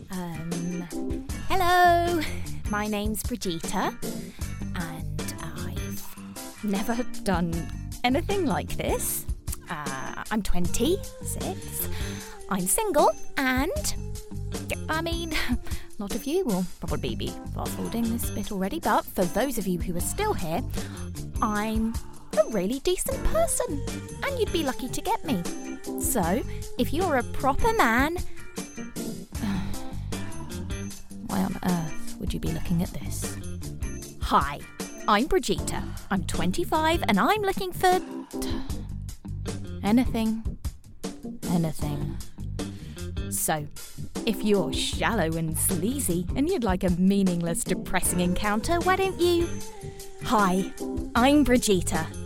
Hello, my name's Brigitta, and I've never done anything like this. I'm 26, I'm single, and, a lot of you will probably be fast-forwarding this bit already, but for those of you who are still here, I'm a really decent person, and you'd be lucky to get me. So, if you're a proper man, why on earth would you be looking at this? Hi, I'm Brigitta. I'm 25 and I'm looking for anything. So, if you're shallow and sleazy and you'd like a meaningless, depressing encounter, why don't you? Hi, I'm Brigitta.